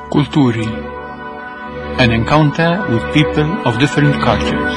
Kulturi, an encounter with people of different cultures.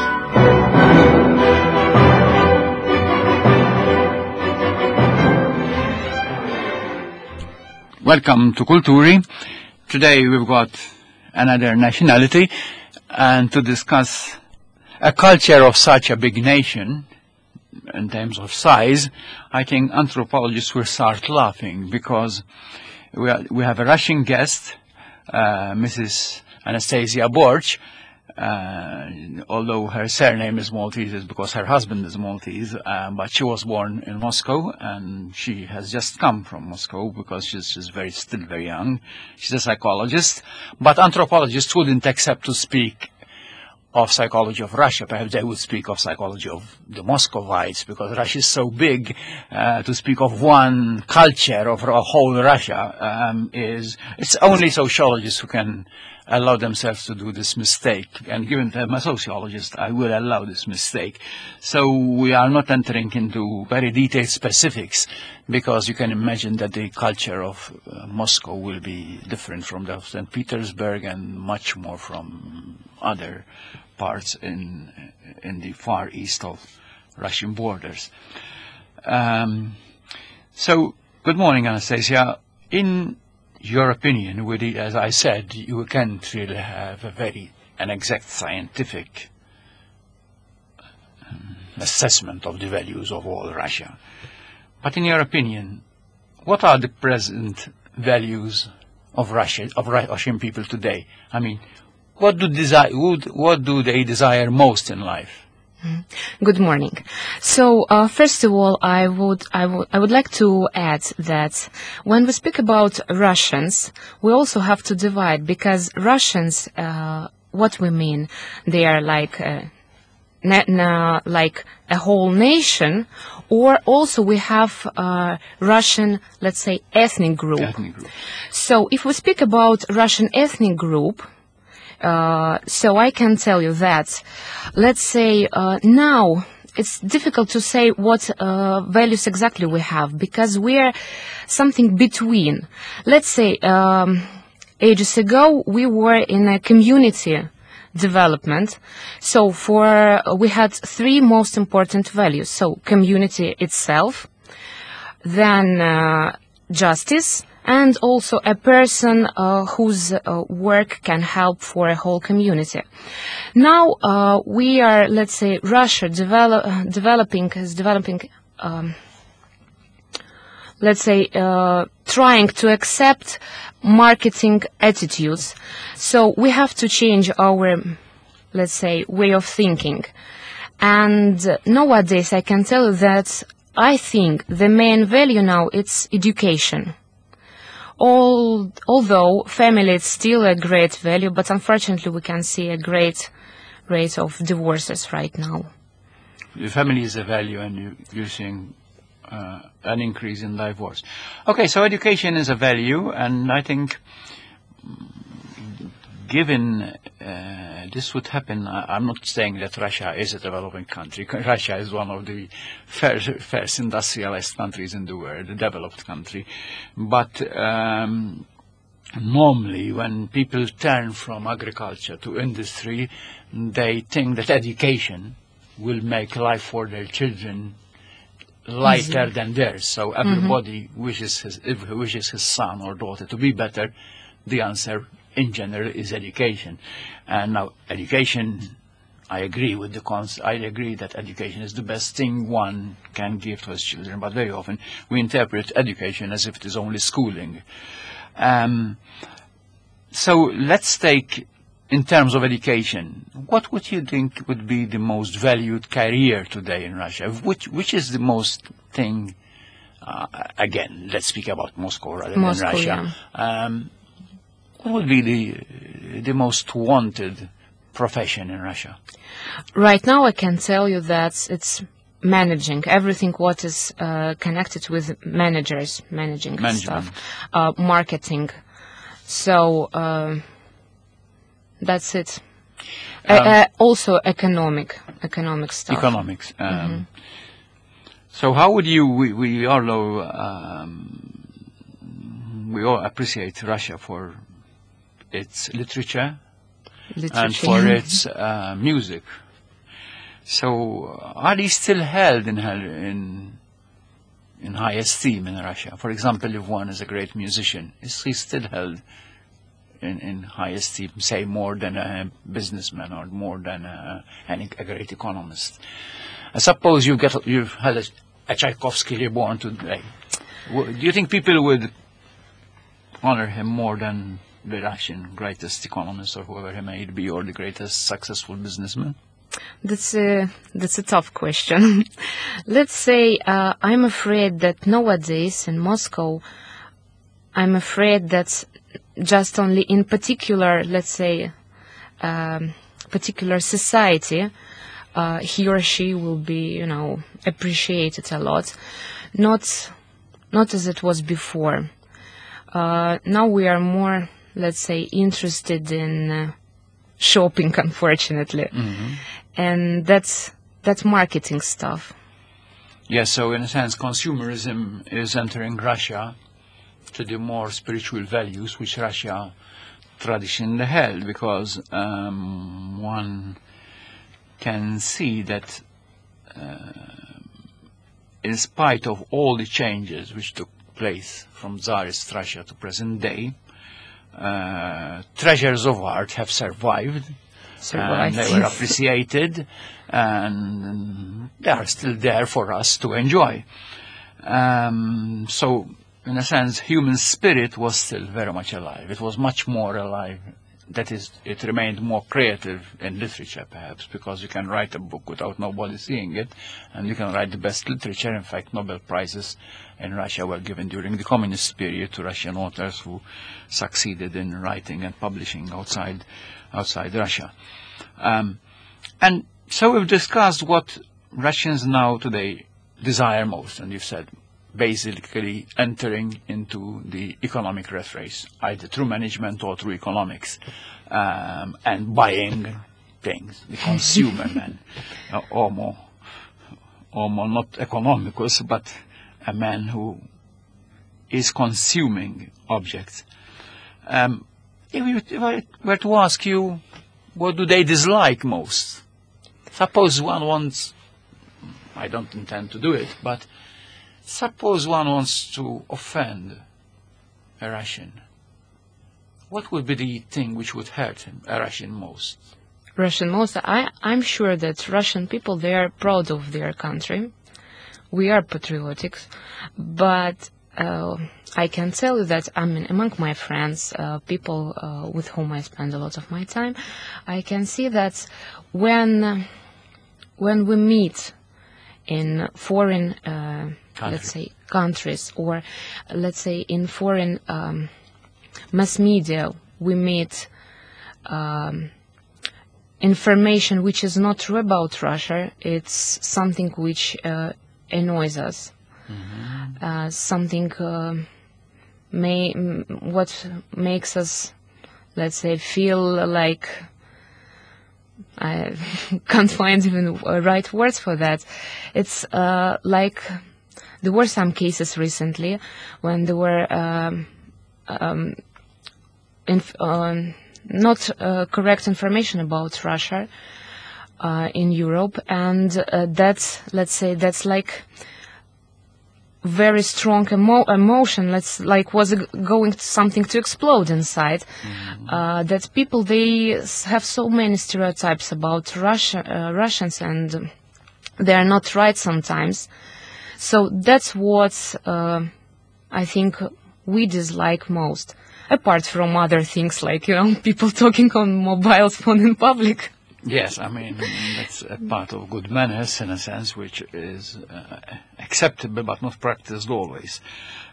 Welcome to Kulturi. Today we've got another nationality, and to discuss a culture of such a big nation in terms of size, I think anthropologists will start laughing because we have a Russian guest, Mrs. Anastasia Borch, although her surname is Maltese, is because her husband is Maltese, but she was born in Moscow, and she has just come from Moscow because she's still very young. She's a psychologist, but anthropologists wouldn't accept to speak of psychology of Russia. Perhaps they would speak of psychology of the Muscovites, because Russia is so big. To speak of one culture of a whole Russia it's only sociologists who can allow themselves to do this mistake. And given that I'm a sociologist, I will allow this mistake. So we are not entering into very detailed specifics, because you can imagine that the culture of Moscow will be different from that of St. Petersburg and much more from other parts in the far east of Russian borders. So, good morning, Anastasia. In your opinion, as I said, you can't really have an exact scientific assessment of the values of all Russia. But in your opinion, what are the present values of Russian people today? I mean, what do they desire most in life? Good morning. So, first of all, I would like to add that when we speak about Russians, we also have to divide, because Russians, what we mean, they are like a whole nation, or also we have Russian, let's say, ethnic group. So, if we speak about Russian ethnic group, so I can tell you that, let's say, now it's difficult to say what values exactly we have, because we're something between. Let's say, ages ago, we were in a community development. So we had three most important values. So community itself, then justice, and also a person whose work can help for a whole community. Now we are, let's say, Russia developing, let's say, trying to accept marketing attitudes. So we have to change our, let's say, way of thinking. And nowadays I can tell you that I think the main value now is education. Although family is still a great value, but unfortunately we can see a great rate of divorces right now. The family is a value, and you're seeing an increase in divorce. Okay, so education is a value, and I think given this would happen, I'm not saying that Russia is a developing country. Russia is one of the first industrialized countries in the world, a developed country. But normally when people turn from agriculture to industry, they think that education will make life for their children lighter than theirs. So everybody wishes his son or daughter to be better. The answer in general is education. And now education, I agree with I agree that education is the best thing one can give to his children, but very often we interpret education as if it is only schooling. So let's take, in terms of education, what would you think would be the most valued career today in Russia? Which is the most thing, again, let's speak about Moscow rather than Russia. Yeah. What would be the most wanted profession in Russia? Right now I can tell you that it's managing, everything what is connected with managing stuff, marketing. So that's it. Also economic stuff. Economics. So how would you, we all appreciate Russia for its literature and for its music. So are these still held in high esteem in Russia? For example, if one is a great musician, is he still held in high esteem, say more than a businessman or more than a great economist? I suppose you've had a Tchaikovsky reborn today. Do you think people would honor him more than the Russian greatest economist or whoever he may be, or the greatest successful businessman? That's a tough question. Let's say I'm afraid that nowadays in Moscow, I'm afraid that just only in particular, let's say, particular society, he or she will be, appreciated a lot. Not as it was before. Now we are more, let's say, interested in shopping, unfortunately. Mm-hmm. And that's marketing stuff. Yes, so in a sense, consumerism is entering Russia to the more spiritual values which Russia traditionally held, because one can see that in spite of all the changes which took place from Tsarist Russia to present day, treasures of art have survived. And they were appreciated, and they are still there for us to enjoy. So, in a sense, human spirit was still very much alive. It was much more alive. That is, it remained more creative in literature, perhaps, because you can write a book without nobody seeing it, and you can write the best literature. In fact, Nobel Prizes in Russia were given during the communist period to Russian authors who succeeded in writing and publishing outside Russia. And so we've discussed what Russians now today desire most, and you've said basically entering into the economic rat race, either through management or through economics, and buying things, the consumer man, homo not economicus, but a man who is consuming objects. If I were to ask you, what do they dislike most? Suppose one wants, I don't intend to do it, but suppose one wants to offend a Russian. What would be the thing which would hurt him, a Russian most? Russian most? I'm sure that Russian people, they are proud of their country. We are patriotic, but I can tell you that, among my friends, people with whom I spend a lot of my time, I can see that when we meet in foreign, let's say, countries, or let's say in foreign mass media, we meet information which is not true about Russia. It's something which annoys us. Mm-hmm. Something what makes us, let's say, feel like, I can't find even right words for that. It's like there were some cases recently when there were not correct information about Russia in Europe, and that's, let's say, that's like very strong emotion, was going to something to explode inside. Mm-hmm. That people, they have so many stereotypes about Russians, and they are not right sometimes. So that's what I think we dislike most, apart from other things like, people talking on mobile phone in public. Yes, that's a part of good manners, in a sense, which is acceptable but not practiced always.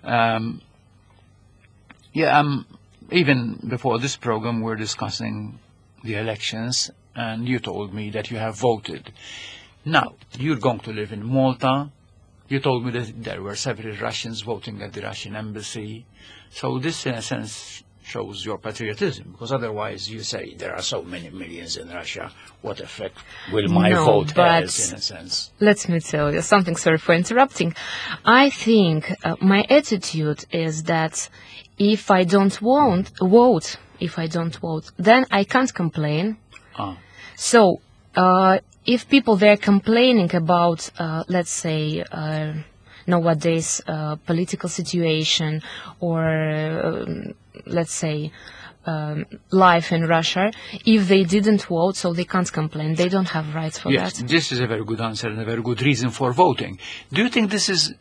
Even before this program, we're discussing the elections, and you told me that you have voted. Now, you're going to live in Malta. You told me that there were several Russians voting at the Russian embassy. So this, in a sense, shows your patriotism, because otherwise you say there are so many millions in Russia, what effect will my vote have, in a sense? Let me tell you something, sorry for interrupting. I think my attitude is that if I don't vote, if I don't vote, then I can't complain. Ah. So, if people they're complaining about, let's say, nowadays political situation or let's say life in Russia, if they didn't vote, so they can't complain. They don't have rights for yes, that. This is a very good answer and a very good reason for voting. Do you think this is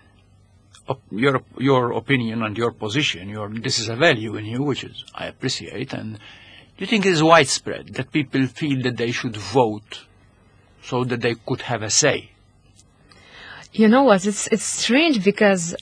your opinion and your position? This is a value in you, which is I appreciate. And do you think it is widespread that people feel that they should vote so that they could have a say? You know what? It's strange because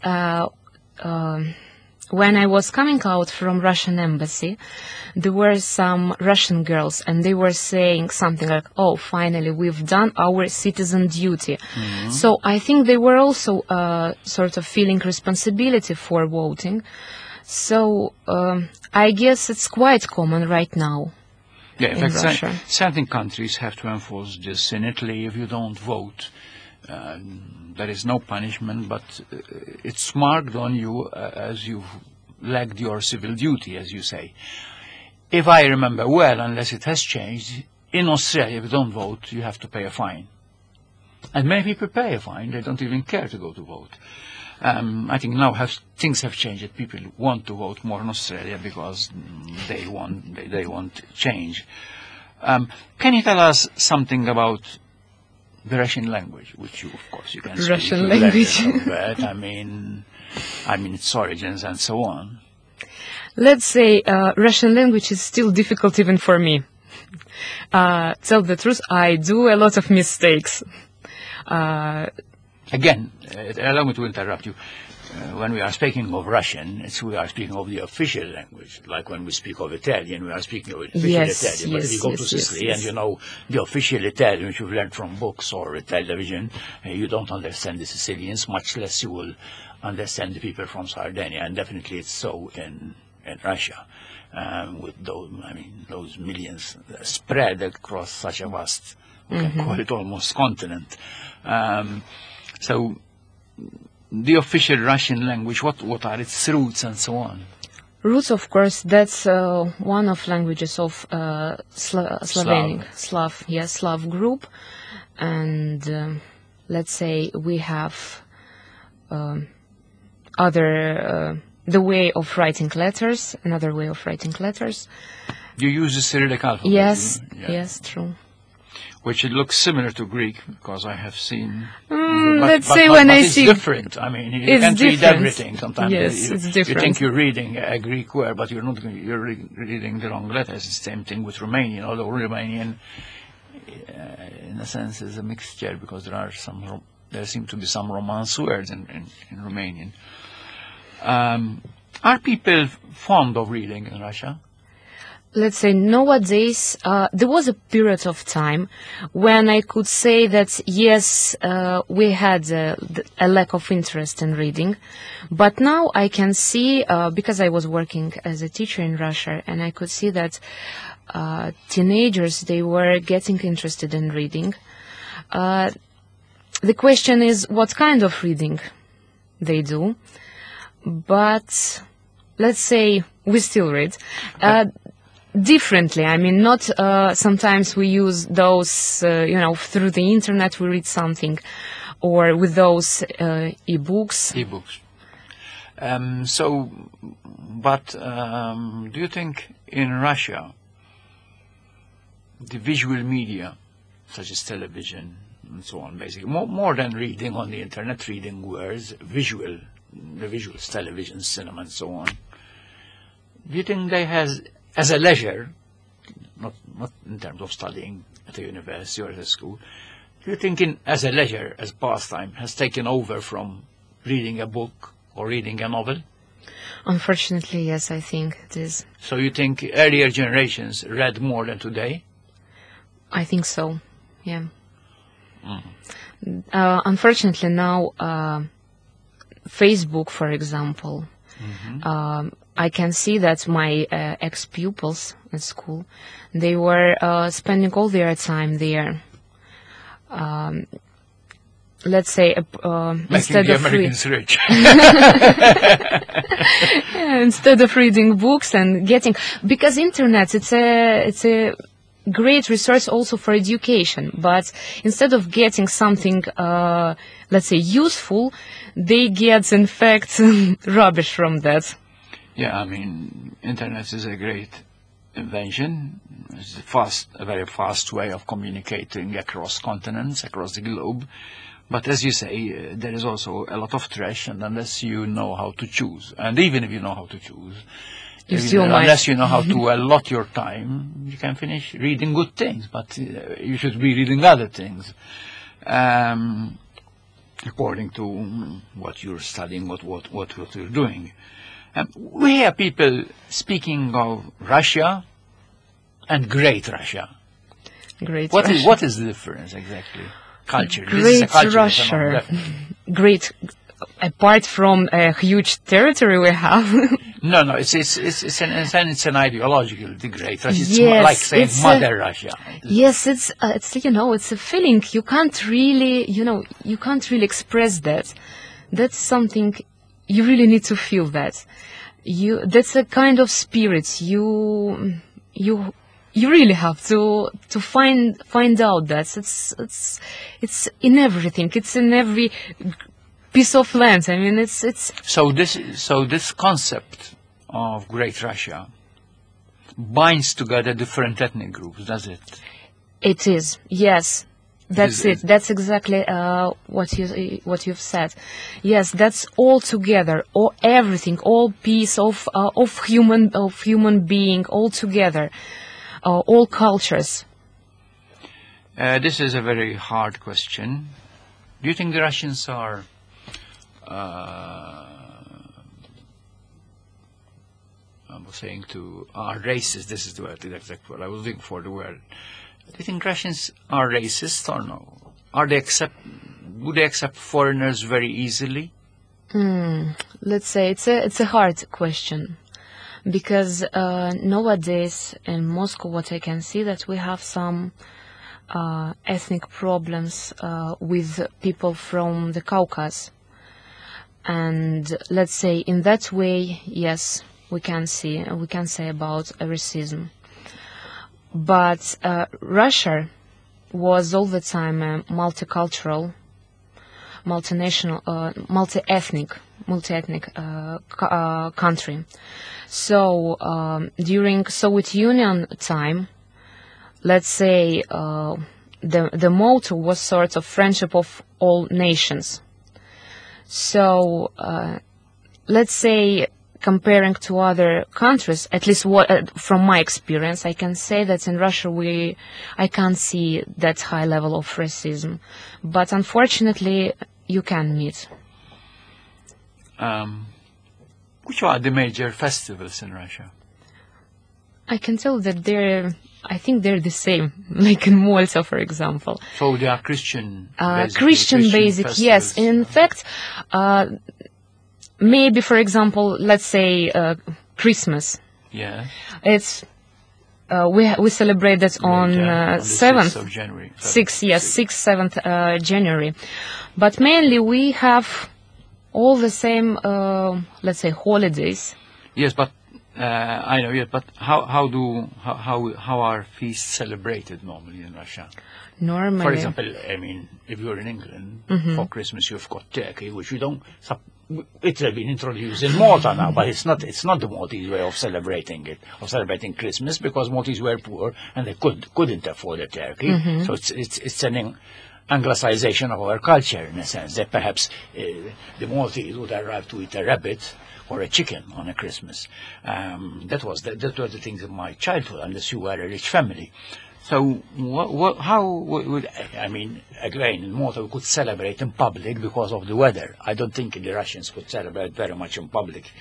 when I was coming out from Russian embassy, there were some Russian girls, and they were saying something like, "Oh, finally, we've done our citizen duty." Mm-hmm. So I think they were also sort of feeling responsibility for voting. So I guess it's quite common right now. Yeah, in Russia. Certain countries have to enforce this. In Italy, if you don't vote, there is no punishment, but it's marked on you as you've lacked your civil duty, as you say. If I remember well, unless it has changed, in Australia, if you don't vote, you have to pay a fine. And many people pay a fine. They don't even care to go to vote. I think now things have changed, that people want to vote more in Australia because they want change. Can you tell us something about the Russian language, which of course, you can speak. Russian language. I mean, its origins and so on. Let's say Russian language is still difficult even for me. Tell the truth, I do a lot of mistakes. Again, allow me to interrupt you. When we are speaking of Russian, we are speaking of the official language. Like when we speak of Italian, we are speaking of official Italian. But if you go to Sicily and you know the official Italian, which you've learned from books or television, you don't understand the Sicilians, much less you will understand the people from Sardinia. And definitely it's so in Russia, with those millions spread across such a vast, we can call it almost continent. So the official Russian language, what are its roots and so on? Roots, of course, that's one of languages of Slav group. And let's say we have the way of writing letters, another way of writing letters. You use the Cyrillic alphabet? Yes, true. Which it looks similar to Greek, because I have seen. Let's say it's different. I mean, you can't read everything. Sometimes it's different. You think you're reading a Greek word, but you're not. You're reading the wrong letters. It's the same thing with Romanian. Although Romanian, in a sense, is a mixture, because there seem to be some Romance words in Romanian. Are people fond of reading in Russia? Let's say nowadays, there was a period of time when I could say that, yes, we had a lack of interest in reading. But now I can see, because I was working as a teacher in Russia, and I could see that teenagers, they were getting interested in reading. The question is what kind of reading they do. But let's say we still read. Differently. I mean, not sometimes we use those, through the internet we read something, or with those e-books. Do you think in Russia the visual media, such as television and so on, basically, more than reading on the internet, reading words, the visuals, television, cinema and so on, do you think they has, as a leisure, not in terms of studying at a university or at a school, do you think as a leisure, as pastime, has taken over from reading a book or reading a novel? Unfortunately, yes, I think it is. So you think earlier generations read more than today? I think so, yeah. Unfortunately now, Facebook, for example, I can see that my ex-pupils at school, they were spending all their time there. Let's say instead of Americans rich. and instead of reading books and getting, because internet, it's a great resource also for education, but instead of getting something, let's say, useful, they get, in fact, rubbish from that. Yeah, I mean, internet is a great invention. It's a very fast way of communicating across continents, across the globe. But as you say, there is also a lot of trash, and unless you know how to choose, and even if you know how to choose, unless you know how to allot your time, you can finish reading good things, but you should be reading other things, according to what you're studying, what you're doing. We hear people speaking of Russia and Great Russia. What is the difference exactly? Culture. Great Russia. Great. Apart from a huge territory we have. No. It's an ideological. The Great Russia. It's like saying Mother Russia. Yes, it's it's a feeling. You can't really express that. That's something you really need to feel that. That's a kind of spirit. You really have to find out that it's in everything. It's in every piece of land. I mean, it's. So this concept of Great Russia binds together different ethnic groups, does it? It is, yes. That's it. That's exactly what you've said. Yes, that's all together, all everything, all piece of human being, all together, all cultures. This is a very hard question. Do you think the Russians are are racist? This is the exact word I was looking for. The word. Do you think Russians are racist or no? Would they accept foreigners very easily? Let's say it's a hard question, because nowadays in Moscow, what I can see that we have some ethnic problems with people from the Caucasus, and let's say in that way, yes, we can say about racism. But Russia was all the time a multicultural, multinational, multi-ethnic country. So during Soviet Union time, let's say the motto was sort of friendship of all nations. So let's say, comparing to other countries, at least from my experience, I can say that in Russia I can't see that high level of racism. But unfortunately, you can meet. Which are the major festivals in Russia? I can tell that I think they're the same, like in Malta, for example. So they are Christian. Christian basic, yes. In fact, maybe, for example, let's say Christmas. Yeah. It's we celebrate that on 7th of January. 7th January. But mainly we have all the same, let's say, holidays. Yes, but I know. Yes, but how are feasts celebrated normally in Russia? Normally, for example, I mean, if you're in England for Christmas, you've got turkey, which you don't. It has been introduced in Malta now, but it's not the Maltese way of celebrating Christmas, because Maltese were poor and they couldn't afford a turkey. So it's an Anglicization of our culture, in a sense, that perhaps the Maltese would arrive to eat a rabbit or a chicken on a Christmas. That was the things of my childhood, unless you were a rich family. So how would, I mean, again, in Malta we could celebrate in public because of the weather. I don't think the Russians could celebrate very much in public.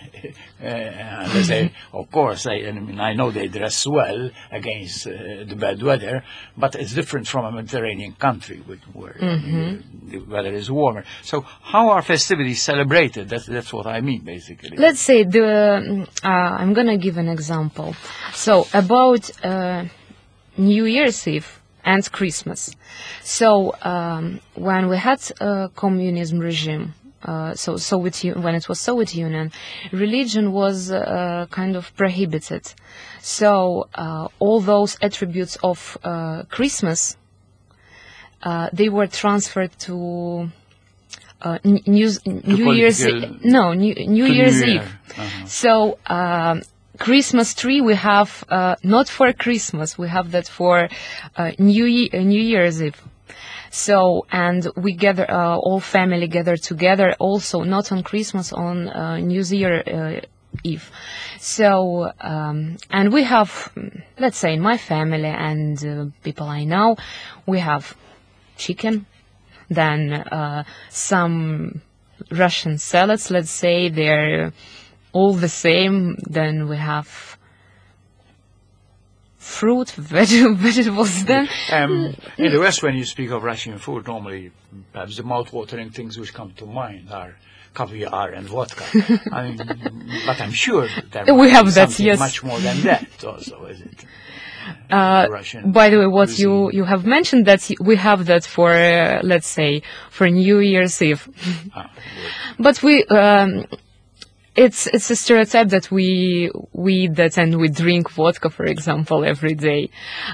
Of course, I know they dress well against the bad weather, but it's different from a Mediterranean country where the weather is warmer. So how are festivities celebrated? That's what I mean, basically. Let's say I'm going to give an example. So about New Year's Eve and Christmas. So when we had a communism regime, when it was Soviet Union, religion was kind of prohibited. So all those attributes of Christmas, they were transferred to New Year's Eve. So Christmas tree we have not for Christmas, we have that for New Year's Eve. So, and we gather, all family gather together also, not on Christmas, on New Year Eve. So, and we have, let's say in my family and people I know, we have chicken, then some Russian salads, let's say, they're all the same. Then we have fruit, vegetables then. In the West, when you speak of Russian food, normally perhaps the mouth-watering things which come to mind are caviar and vodka. I mean, but I'm sure there we have that, something yes. much more than that also, is it? By the way, what cuisine. you have mentioned that we have that for, let's say, for New Year's Eve. But we, it's a stereotype that we eat that and we drink vodka, for example, every day.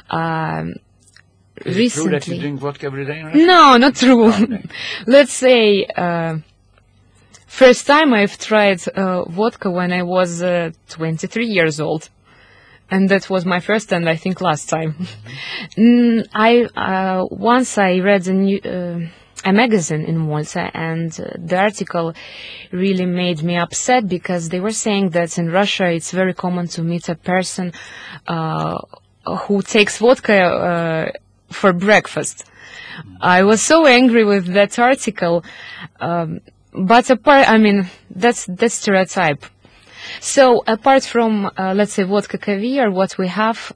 Is it true that you drink vodka every day? Right? No, not true. Let's say, first time I've tried vodka when I was 23 years old. And that was my first and I think last time. Once I read a magazine in Malta, and the article really made me upset because they were saying that in Russia it's very common to meet a person who takes vodka for breakfast. I was so angry with that article, but apart, I mean, that's stereotype. So apart from, let's say, vodka caviar, what we have,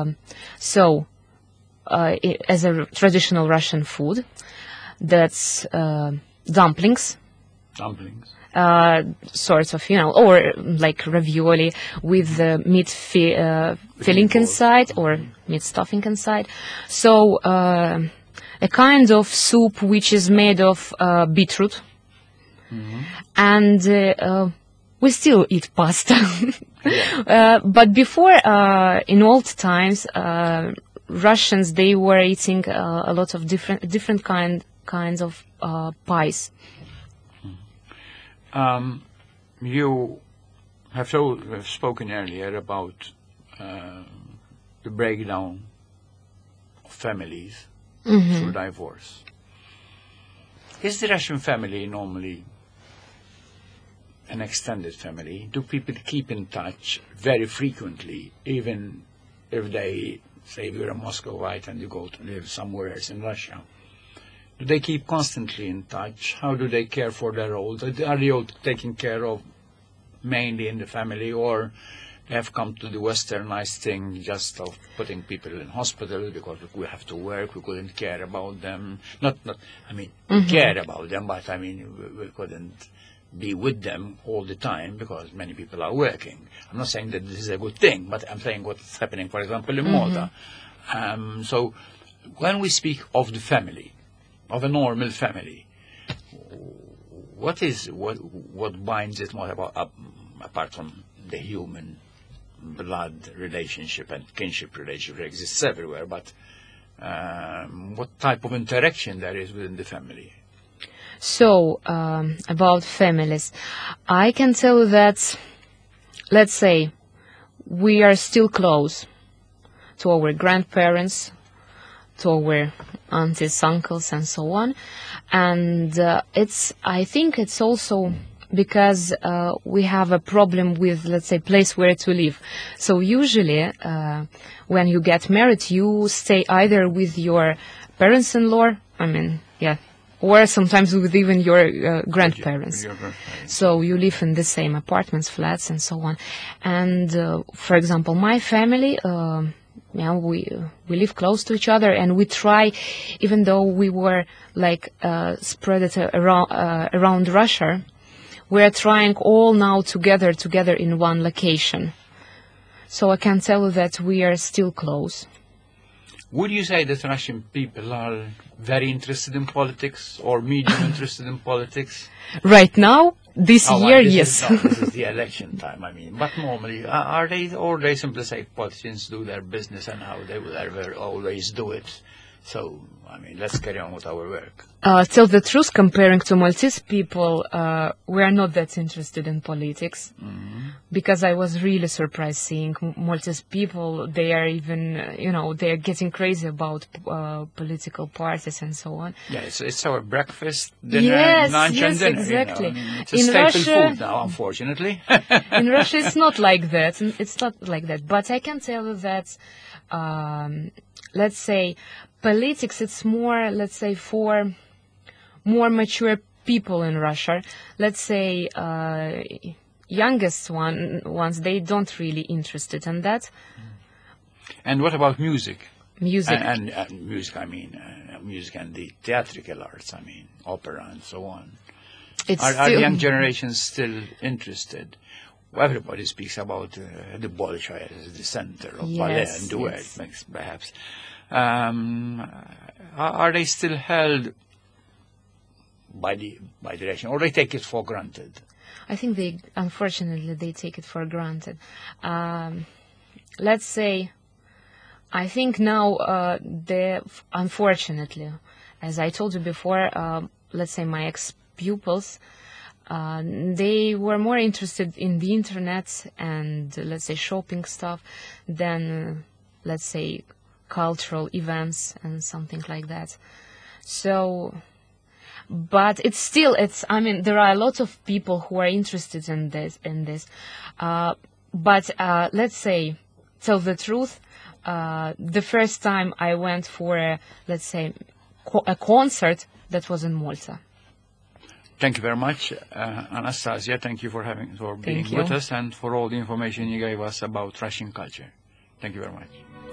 as a traditional Russian food, that's dumplings. Dumplings. Sort of, or like ravioli with meat filling inside or meat stuffing inside. So a kind of soup which is made of beetroot. And we still eat pasta. But before, in old times, Russians, they were eating a lot of different kinds of pies. You have spoken earlier about the breakdown of families through divorce. Is the Russian family normally an extended family? Do people keep in touch very frequently, even if they say you're in Moscow, right, and you go to live somewhere else in Russia? Do they keep constantly in touch? How do they care for their old? Are they all taken care of mainly in the family, or they have come to the westernized thing just of putting people in hospital because we have to work, we couldn't care about them? We care about them, but I mean, we couldn't be with them all the time because many people are working. I'm not saying that this is a good thing, but I'm saying what's happening, for example, in Malta. So when we speak of the family, of a normal family, what binds it more apart from the human blood relationship and kinship relationship that exists everywhere, but what type of interaction there is within the family? So, about families, I can tell you that, let's say, we are still close to our grandparents, to our aunties, uncles, and so on. And I think it's also because we have a problem with, let's say, place where to live. So usually, when you get married, you stay either with your parents-in-law, or sometimes with even your grandparents. So you live in the same apartments, flats, and so on. And for example, my family, we live close to each other, and we try, even though we were like spread around Russia, we are trying all now together in one location. So I can tell you that we are still close. Would you say that Russian people are very interested in politics or medium interested in politics? Right now, this year, this yes. This is the election time, I mean. But normally, are they, or they simply say politicians do their business and how they will ever always do it? So, I mean, let's carry on with our work. Tell the truth, comparing to Maltese people, we are not that interested in politics. Because I was really surprised seeing Maltese people. They are even, they are getting crazy about political parties and so on. Yeah, it's our breakfast, dinner, lunch and dinner. Exactly. I mean, it's a staple food now, unfortunately. In Russia, it's not like that. It's not like that. But I can tell you that, let's say, politics, it's more, let's say, for more mature people in Russia. Let's say, youngest ones, they don't really interested in that. And what about music? Music. And music, I mean, music and the theatrical arts, I mean, opera and so on. Are young generations still interested? Everybody speaks about the Bolshoi as the center of ballet and duet, perhaps. Are they still held by the direction, or they take it for granted? I think unfortunately, they take it for granted. Let's say, I think now, unfortunately, as I told you before, let's say my ex-pupils, they were more interested in the internet and, let's say, shopping stuff than, let's say, cultural events and something like that. So, but I mean, there are a lot of people who are interested in this. But let's say, tell the truth, the first time I went for let's say, a concert, that was in Malta. Thank you very much, Anastasia. Thank you for being with us and for all the information you gave us about Russian culture. Thank you very much.